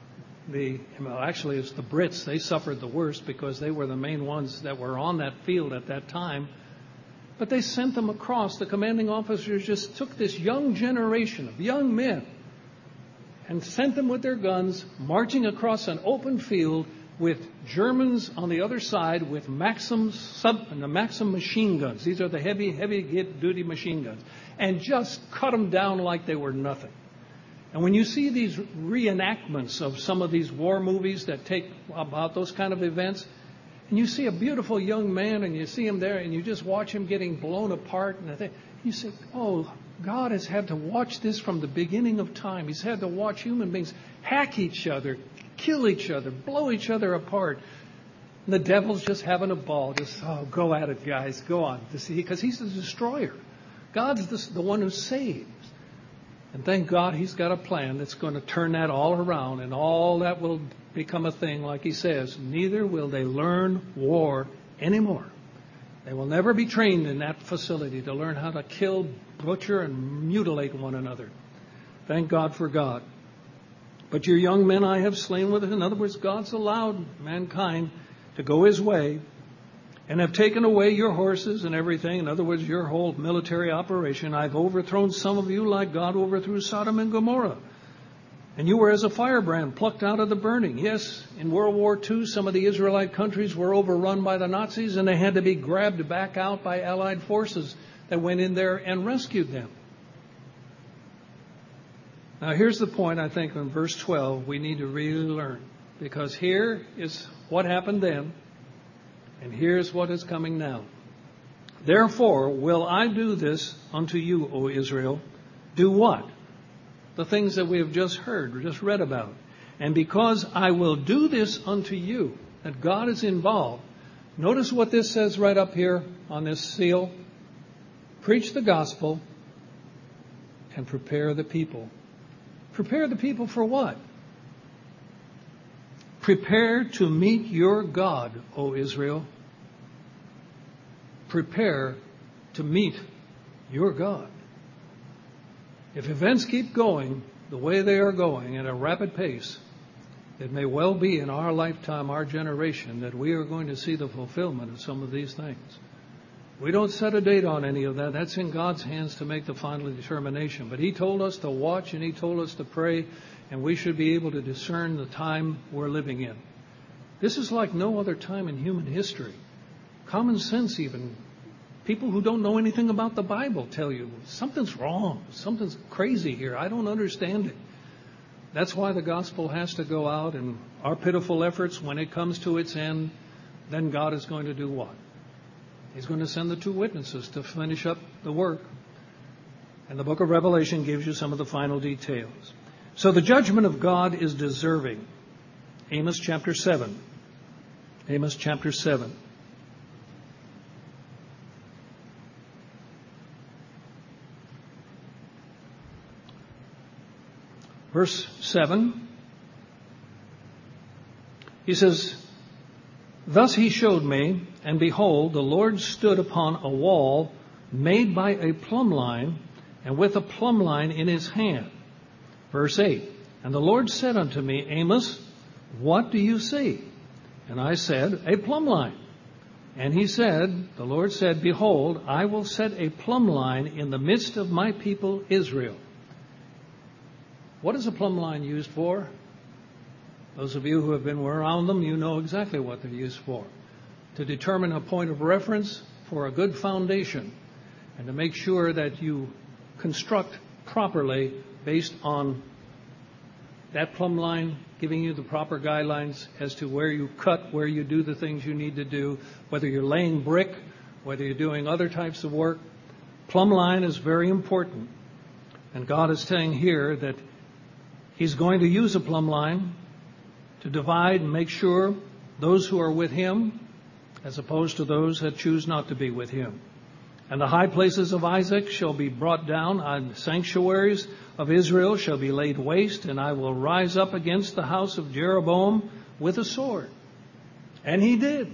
actually it's the Brits. They suffered the worst because they were the main ones that were on that field at that time. But they sent them across. The commanding officers just took this young generation of young men and sent them with their guns marching across an open field with Germans on the other side with Maxim machine guns. These are the heavy duty machine guns. And just cut them down like they were nothing. And when you see these reenactments of some of these war movies that take about those kind of events, and you see a beautiful young man and you see him there and you just watch him getting blown apart, and you say, oh, God has had to watch this from the beginning of time. He's had to watch human beings hack each other, kill each other, blow each other apart. And the devil's just having a ball. Just, go at it, guys. Go on. Because he's the destroyer. God's the one who saves. And thank God he's got a plan that's going to turn that all around, and all that will become a thing, like he says. Neither will they learn war anymore. They will never be trained in that facility to learn how to kill, butcher, and mutilate one another. Thank God for God. But your young men I have slain with it. In other words, God's allowed mankind to go his way and have taken away your horses and everything. In other words, your whole military operation. I've overthrown some of you like God overthrew Sodom and Gomorrah. And you were as a firebrand plucked out of the burning. Yes, in World War II, some of the Israelite countries were overrun by the Nazis, and they had to be grabbed back out by Allied forces that went in there and rescued them. Now, here's the point, I think, in verse 12 we need to really learn. Because here is what happened then, and here's what is coming now. Therefore will I do this unto you, O Israel. Do what? The things that we have just heard, or just read about. And because I will do this unto you, that God is involved, notice what this says right up here on this seal. Preach the gospel and prepare the people. Prepare the people for what? Prepare to meet your God, O Israel. Prepare to meet your God. If events keep going the way they are going at a rapid pace, it may well be in our lifetime, our generation, that we are going to see the fulfillment of some of these things. We don't set a date on any of that. That's in God's hands to make the final determination. But He told us to watch and He told us to pray, and we should be able to discern the time we're living in. This is like no other time in human history. Common sense even. People who don't know anything about the Bible tell you, something's wrong, something's crazy here, I don't understand it. That's why the gospel has to go out, and our pitiful efforts, when it comes to its end, then God is going to do what? He's going to send the two witnesses to finish up the work. And the book of Revelation gives you some of the final details. So the judgment of God is deserving. Amos chapter 7. Amos chapter 7. Verse 7, he says, Thus he showed me, and behold, the Lord stood upon a wall made by a plumb line, and with a plumb line in his hand. Verse 8, And the Lord said unto me, Amos, what do you see? And I said, A plumb line. And he said, the Lord said, Behold, I will set a plumb line in the midst of my people Israel. What is a plumb line used for? Those of you who have been around them, you know exactly what they're used for. To determine a point of reference for a good foundation and to make sure that you construct properly based on that plumb line giving you the proper guidelines as to where you cut, where you do the things you need to do, whether you're laying brick, whether you're doing other types of work. Plumb line is very important. And God is saying here that He's going to use a plumb line to divide and make sure those who are with Him as opposed to those that choose not to be with Him. And the high places of Isaac shall be brought down, and the sanctuaries of Israel shall be laid waste, and I will rise up against the house of Jeroboam with a sword. And he did.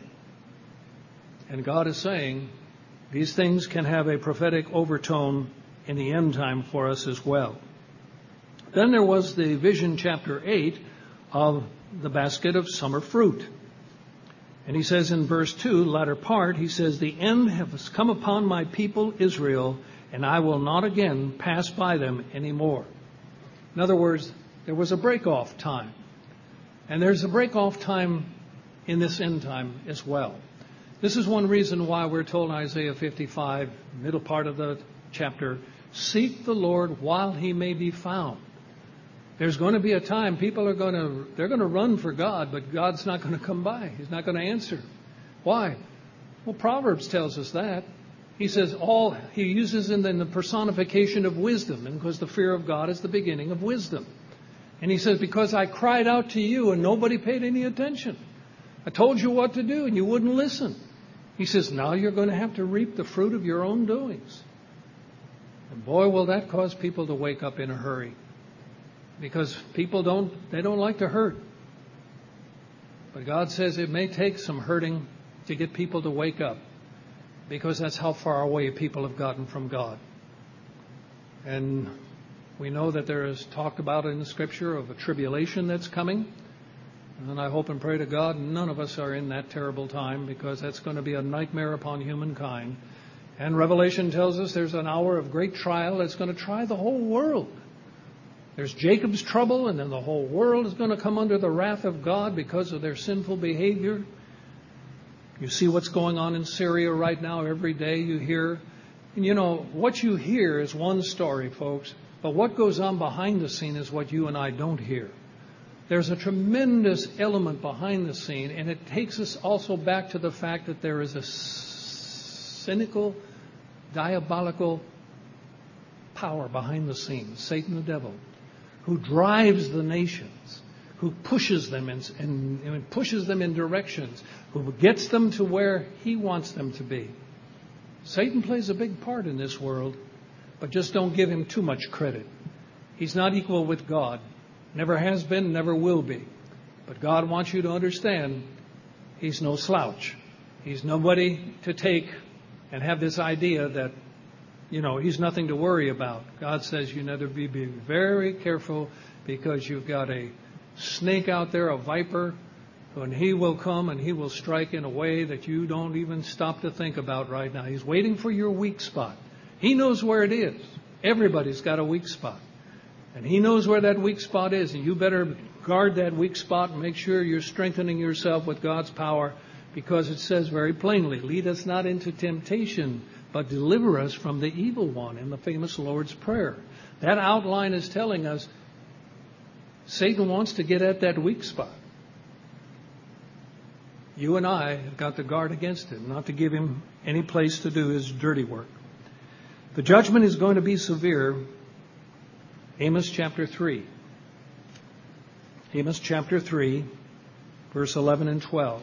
And God is saying these things can have a prophetic overtone in the end time for us as well. Then there was the vision, chapter 8, of the basket of summer fruit. And he says in verse 2, latter part, he says, the end has come upon my people Israel, and I will not again pass by them anymore. In other words, there was a break-off time. And there's a break-off time in this end time as well. This is one reason why we're told in Isaiah 55, middle part of the chapter, seek the Lord while He may be found. There's going to be a time people are going to run for God, but God's not going to come by. He's not going to answer. Why? Well, Proverbs tells us that. He says he uses in the personification of wisdom, and because the fear of God is the beginning of wisdom. And he says, because I cried out to you and nobody paid any attention. I told you what to do and you wouldn't listen. He says, now you're going to have to reap the fruit of your own doings. And boy, will that cause people to wake up in a hurry. Because people don't like to hurt. But God says it may take some hurting to get people to wake up. Because that's how far away people have gotten from God. And we know that there is talked about in the Scripture of a tribulation that's coming. And I hope and pray to God none of us are in that terrible time, because that's going to be a nightmare upon humankind. And Revelation tells us there's an hour of great trial that's going to try the whole world. There's Jacob's trouble, and then the whole world is going to come under the wrath of God because of their sinful behavior. You see what's going on in Syria right now. Every day you hear. And you know, what you hear is one story, folks. But what goes on behind the scene is what you and I don't hear. There's a tremendous element behind the scene, and it takes us also back to the fact that there is a cynical, diabolical power behind the scenes, Satan the devil, who drives the nations, who pushes them and pushes them in directions, who gets them to where he wants them to be. Satan plays a big part in this world, but just don't give him too much credit. He's not equal with God. Never has been, never will be. But God wants you to understand he's no slouch. He's nobody to take and have this idea that, you know, he's nothing to worry about. God says you need to be very careful, because you've got a snake out there, a viper, and he will come and he will strike in a way that you don't even stop to think about right now. He's waiting for your weak spot. He knows where it is. Everybody's got a weak spot. And he knows where that weak spot is, and you better guard that weak spot and make sure you're strengthening yourself with God's power, because it says very plainly, lead us not into temptation, but deliver us from the evil one, in the famous Lord's Prayer. That outline is telling us Satan wants to get at that weak spot. You and I have got to guard against it, not to give him any place to do his dirty work. The judgment is going to be severe. Amos chapter 3. Amos chapter 3, verse 11 and 12.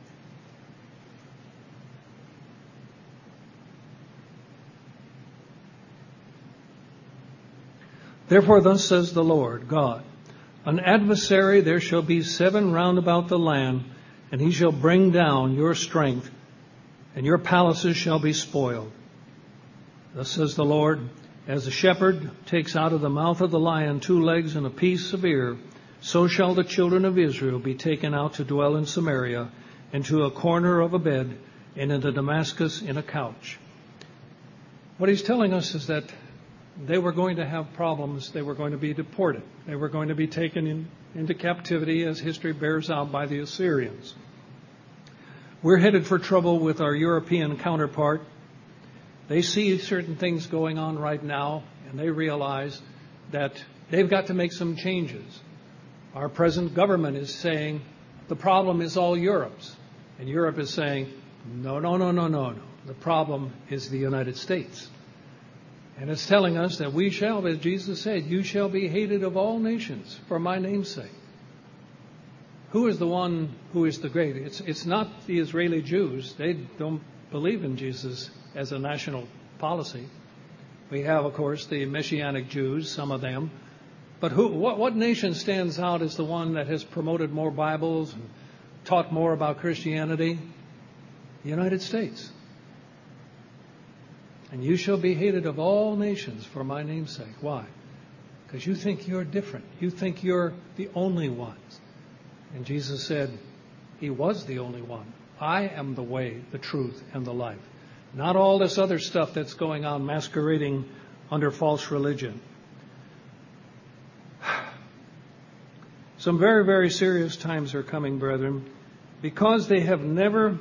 Therefore thus says the Lord God, an adversary there shall be 7 round about the land, and he shall bring down your strength, and your palaces shall be spoiled. Thus says the Lord, as the shepherd takes out of the mouth of the lion 2 legs and a piece of ear, so shall the children of Israel be taken out to dwell in Samaria, into a corner of a bed, and into Damascus in a couch. What he's telling us is that they were going to have problems. They were going to be deported. They were going to be taken into captivity, as history bears out, by the Assyrians. We're headed for trouble with our European counterpart. They see certain things going on right now, and they realize that they've got to make some changes. Our present government is saying the problem is all Europe's. And Europe is saying, no. The problem is the United States. And it's telling us that we shall, as Jesus said, you shall be hated of all nations for my name's sake. Who is the one who is the great? It's not the Israeli Jews. They don't believe in Jesus as a national policy. We have, of course, the Messianic Jews, some of them. But what nation stands out as the one that has promoted more Bibles and taught more about Christianity? The United States. And you shall be hated of all nations for my name's sake. Why? Because you think you're different. You think you're the only ones. And Jesus said, he was the only one. I am the way, the truth, and the life. Not all this other stuff that's going on masquerading under false religion. Some very, very serious times are coming, brethren, because they have never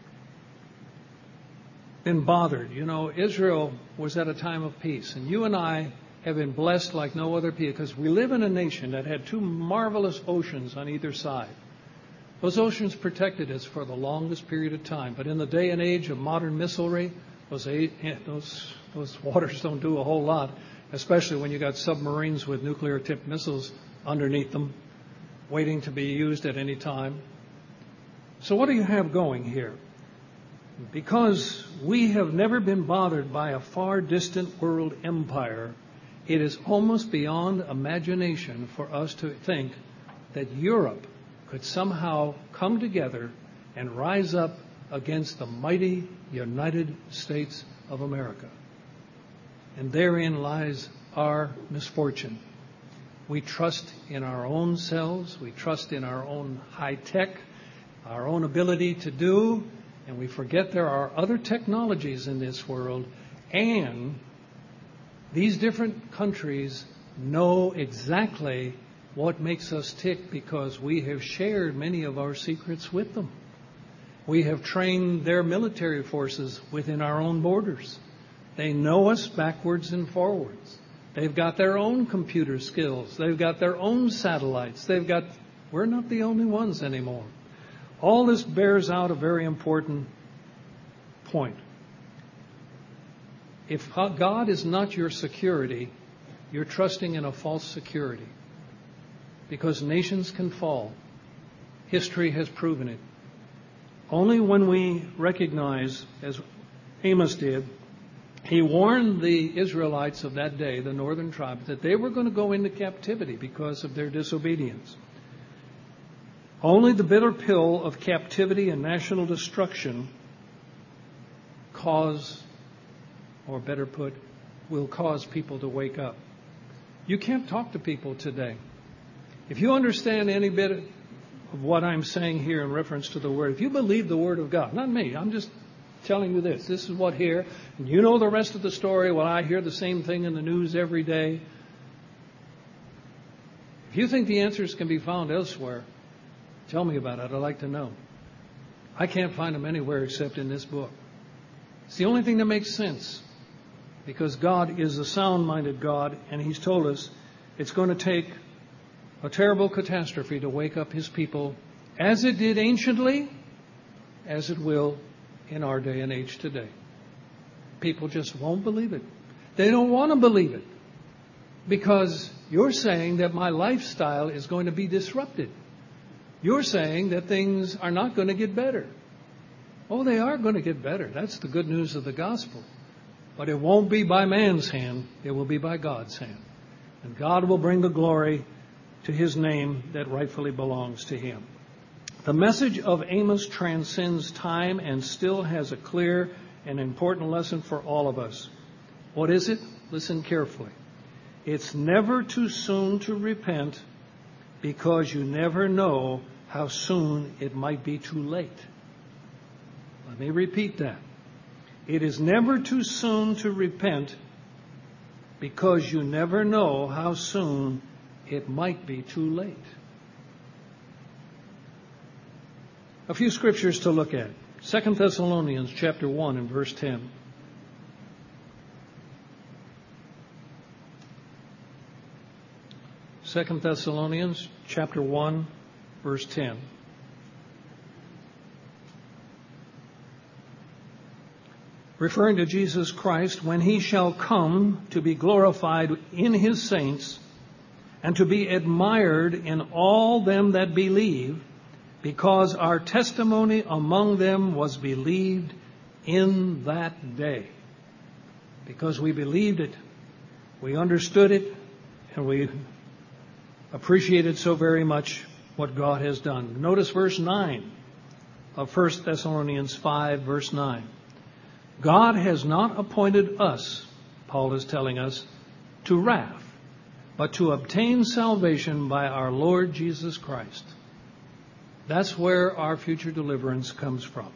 been bothered. You know, Israel was at a time of peace, and you and I have been blessed like no other people because we live in a nation that had two marvelous oceans on either side. Those oceans protected us for the longest period of time, but in the day and age of modern missilery, those waters don't do a whole lot, especially when you got submarines with nuclear-tipped missiles underneath them, waiting to be used at any time. So what do you have going here? Because we have never been bothered by a far distant world empire, it is almost beyond imagination for us to think that Europe could somehow come together and rise up against the mighty United States of America. And therein lies our misfortune. We trust in our own selves, we trust in our own high tech, our own ability to do, and we forget there are other technologies in this world, and these different countries know exactly what makes us tick because we have shared many of our secrets with them. We have trained their military forces within our own borders. They know us backwards and forwards. They've got their own computer skills. They've got their own satellites. We're not the only ones anymore. All this bears out a very important point. If God is not your security, you're trusting in a false security. Because nations can fall. History has proven it. Only when we recognize, as Amos did, he warned the Israelites of that day, the northern tribes, that they were going to go into captivity because of their disobedience. Only the bitter pill of captivity and national destruction will cause people to wake up. You can't talk to people today. If you understand any bit of what I'm saying here in reference to the Word, if you believe the Word of God, not me, I'm just telling you this. This is what here, and you know the rest of the story. Well, I hear the same thing in the news every day. If you think the answers can be found elsewhere, tell me about it. I'd like to know. I can't find them anywhere except in this book. It's the only thing that makes sense because God is a sound-minded God, and He's told us it's going to take a terrible catastrophe to wake up His people as it did anciently, as it will in our day and age today. People just won't believe it. They don't want to believe it because you're saying that my lifestyle is going to be disrupted. You're saying that things are not going to get better. Oh, they are going to get better. That's the good news of the gospel. But it won't be by man's hand. It will be by God's hand. And God will bring the glory to His name that rightfully belongs to Him. The message of Amos transcends time and still has a clear and important lesson for all of us. What is it? Listen carefully. It's never too soon to repent because you never know how soon it might be too late. Let me repeat that. It is never too soon to repent because you never know how soon it might be too late. A few scriptures to look at. 2 Thessalonians chapter 1 and verse 10. Second Thessalonians chapter 1 verse 10. Referring to Jesus Christ, when he shall come to be glorified in his saints and to be admired in all them that believe, because our testimony among them was believed in that day. Because we believed it, we understood it, and we appreciated so very much what God has done. Notice verse 9 of 1 Thessalonians 5, verse 9. God has not appointed us, Paul is telling us, to wrath, but to obtain salvation by our Lord Jesus Christ. That's where our future deliverance comes from.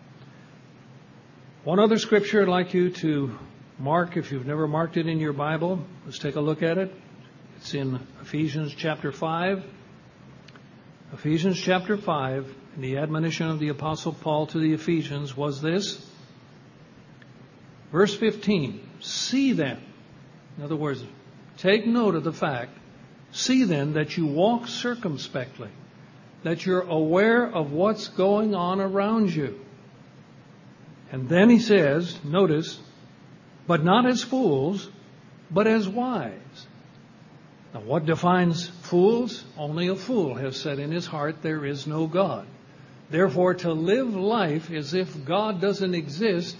One other scripture I'd like you to mark if you've never marked it in your Bible. Let's take a look at it. It's in Ephesians chapter 5. Ephesians chapter 5, and the admonition of the Apostle Paul to the Ephesians was this. Verse 15, see then. In other words, take note of the fact, see then that you walk circumspectly, that you're aware of what's going on around you. And then he says, notice, but not as fools, but as wise. Now, what defines fools? Only a fool has said in his heart, there is no God. Therefore, to live life as if God doesn't exist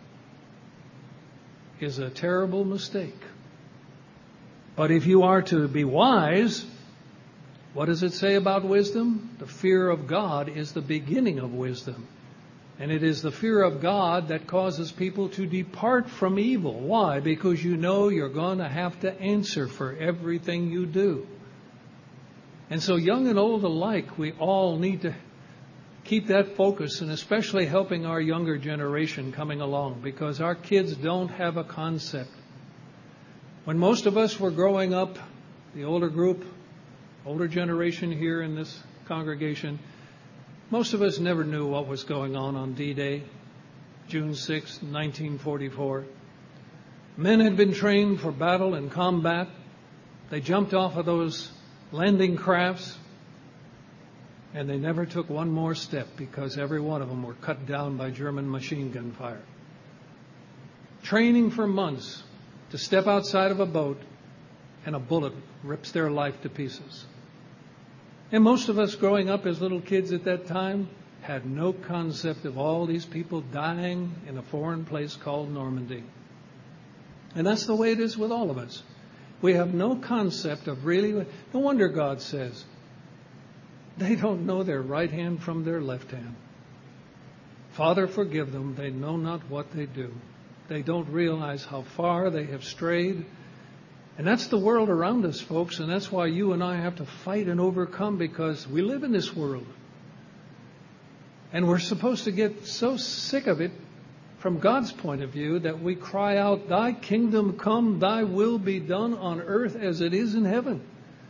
is a terrible mistake. But if you are to be wise, what does it say about wisdom? The fear of God is the beginning of wisdom. And it is the fear of God that causes people to depart from evil. Why? Because you know you're going to have to answer for everything you do. And so young and old alike, we all need to keep that focus, and especially helping our younger generation coming along, because our kids don't have a concept. When most of us were growing up, the older group, older generation here in this congregation, most of us never knew what was going on D-Day, June 6, 1944. Men had been trained for battle and combat. They jumped off of those landing crafts, and they never took one more step because every one of them were cut down by German machine gun fire. Training for months to step outside of a boat, and a bullet rips their life to pieces. And most of us growing up as little kids at that time had no concept of all these people dying in a foreign place called Normandy. And that's the way it is with all of us. We have no concept of really. No wonder God says, they don't know their right hand from their left hand. Father, forgive them. They know not what they do. They don't realize how far they have strayed. And that's the world around us, folks, and that's why you and I have to fight and overcome, because we live in this world. And we're supposed to get so sick of it from God's point of view that we cry out, thy kingdom come, thy will be done on earth as it is in heaven.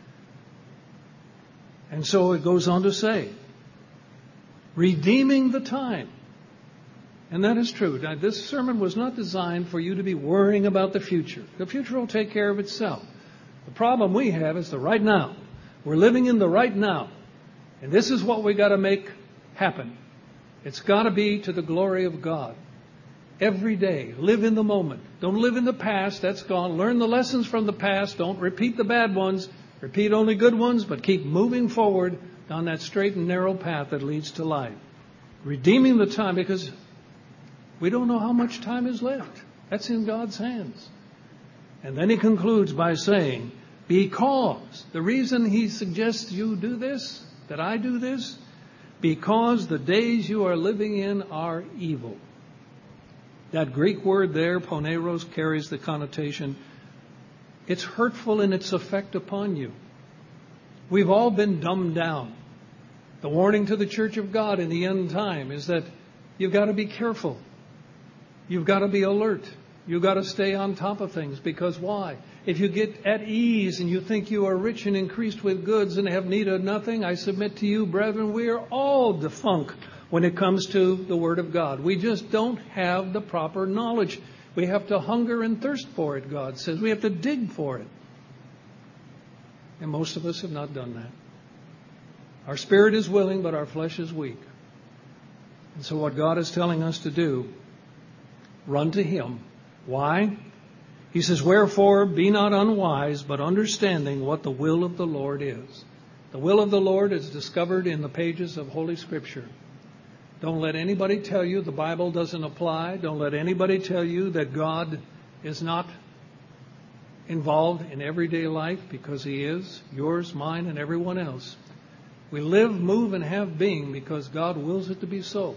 And so it goes on to say, redeeming the time. And that is true. Now, this sermon was not designed for you to be worrying about the future. The future will take care of itself. The problem we have is the right now. We're living in the right now. And this is what we got to make happen. It's got to be to the glory of God. Every day, live in the moment. Don't live in the past. That's gone. Learn the lessons from the past. Don't repeat the bad ones. Repeat only good ones, but keep moving forward down that straight and narrow path that leads to life. Redeeming the time, because we don't know how much time is left. That's in God's hands. And then he concludes by saying, because, the reason he suggests you do this, that I do this, because the days you are living in are evil. That Greek word there, poneros, carries the connotation, it's hurtful in its effect upon you. We've all been dumbed down. The warning to the Church of God in the end time is that you've got to be careful. You've got to be alert. You got to stay on top of things, because why? If you get at ease and you think you are rich and increased with goods and have need of nothing, I submit to you, brethren, we are all defunct when it comes to the Word of God. We just don't have the proper knowledge. We have to hunger and thirst for it, God says. We have to dig for it. And most of us have not done that. Our spirit is willing, but our flesh is weak. And so what God is telling us to do, run to Him. Why? He says, wherefore be not unwise, but understanding what the will of the Lord is. The will of the Lord is discovered in the pages of Holy Scripture. Don't let anybody tell you the Bible doesn't apply. Don't let anybody tell you that God is not involved in everyday life, because He is, yours, mine, and everyone else. We live, move, and have being because God wills it to be so.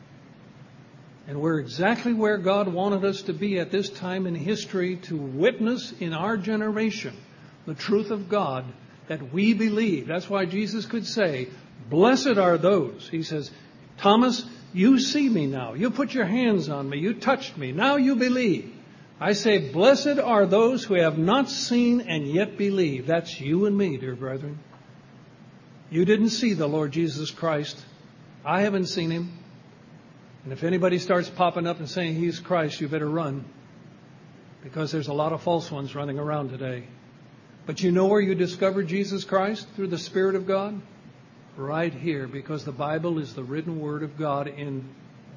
And we're exactly where God wanted us to be at this time in history, to witness in our generation the truth of God that we believe. That's why Jesus could say, blessed are those. He says, Thomas, you see me now. You put your hands on me. You touched me. Now you believe. I say, blessed are those who have not seen and yet believe. That's you and me, dear brethren. You didn't see the Lord Jesus Christ. I haven't seen Him. And if anybody starts popping up and saying He's Christ, you better run, because there's a lot of false ones running around today. But you know where you discovered Jesus Christ? Through the Spirit of God? Right here, because the Bible is the written Word of God in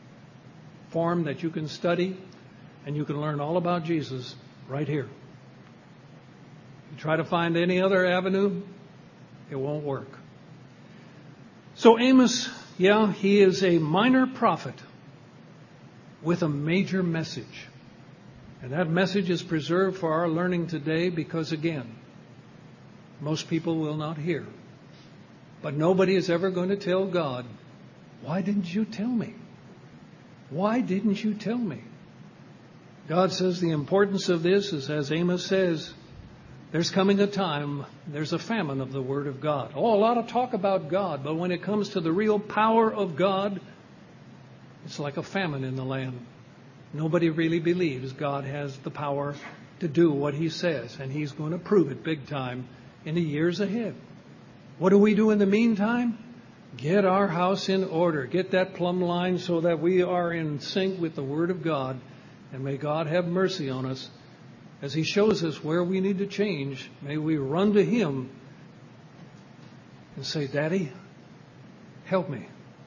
form that you can study, and you can learn all about Jesus right here. You try to find any other avenue, it won't work. So Amos, he is a minor prophet with a major message. And that message is preserved for our learning today because, again, most people will not hear. But nobody is ever going to tell God, why didn't you tell me? Why didn't you tell me? God says the importance of this is, as Amos says, there's coming a time, there's a famine of the Word of God. Oh, a lot of talk about God, but when it comes to the real power of God, it's like a famine in the land. Nobody really believes God has the power to do what He says, and He's going to prove it big time in the years ahead. What do we do in the meantime? Get our house in order. Get that plumb line so that we are in sync with the Word of God, and may God have mercy on us. As He shows us where we need to change, may we run to Him and say, Daddy, help me.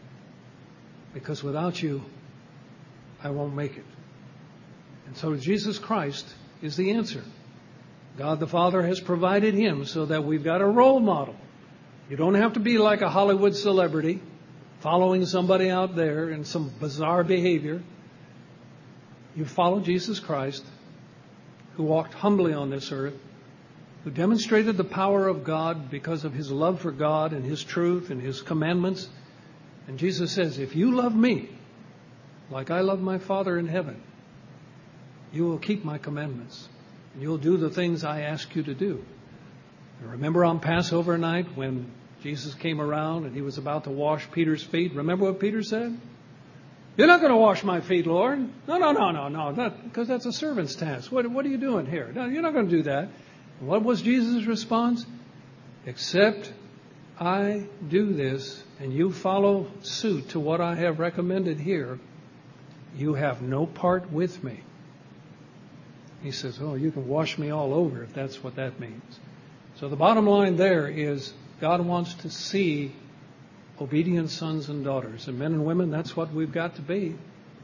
Because without you, I won't make it. And so Jesus Christ is the answer. God the Father has provided Him so that we've got a role model. You don't have to be like a Hollywood celebrity following somebody out there in some bizarre behavior. You follow Jesus Christ, who walked humbly on this earth, who demonstrated the power of God because of His love for God and His truth and His commandments. And Jesus says, if you love me like I love my Father in heaven, you will keep my commandments and you'll do the things I ask you to do. And remember on Passover night when Jesus came around and He was about to wash Peter's feet? Remember what Peter said? You're not going to wash my feet, Lord. No, because that's a servant's task. What are you doing here? No, you're not going to do that. And what was Jesus' response? Except I do this and you follow suit to what I have recommended here, you have no part with me. He says, you can wash me all over if that's what that means. So the bottom line there is God wants to see obedient sons and daughters. And men and women, that's what we've got to be.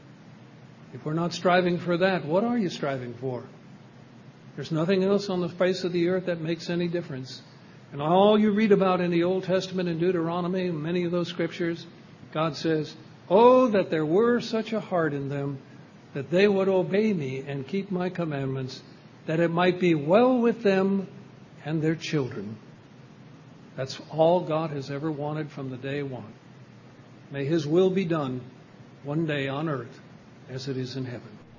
If we're not striving for that, what are you striving for? There's nothing else on the face of the earth that makes any difference. And all you read about in the Old Testament and Deuteronomy, many of those scriptures, God says, oh, that there were such a heart in them, that they would obey me and keep my commandments, that it might be well with them and their children. That's all God has ever wanted from the day one. May His will be done one day on earth as it is in heaven.